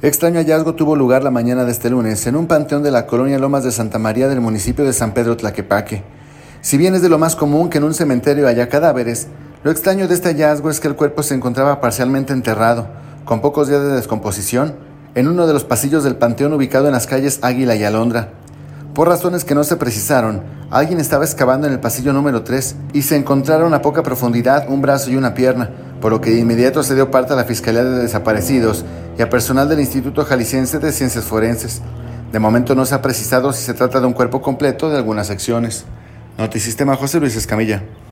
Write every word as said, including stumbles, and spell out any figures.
Extraño hallazgo tuvo lugar la mañana de este lunes en un panteón de la colonia Lomas de Santa María del municipio de San Pedro Tlaquepaque. Si bien es de lo más común que en un cementerio haya cadáveres, lo extraño de este hallazgo es que el cuerpo se encontraba parcialmente enterrado, con pocos días de descomposición, en uno de los pasillos del panteón ubicado en las calles Águila y Alondra. Por razones que no se precisaron, alguien estaba excavando en el pasillo número tres y se encontraron a poca profundidad un brazo y una pierna, por lo que de inmediato se dio parte a la Fiscalía de Desaparecidos y a personal del Instituto Jalisciense de Ciencias Forenses. De momento no se ha precisado si se trata de un cuerpo completo de algunas secciones. Notisistema, José Luis Escamilla.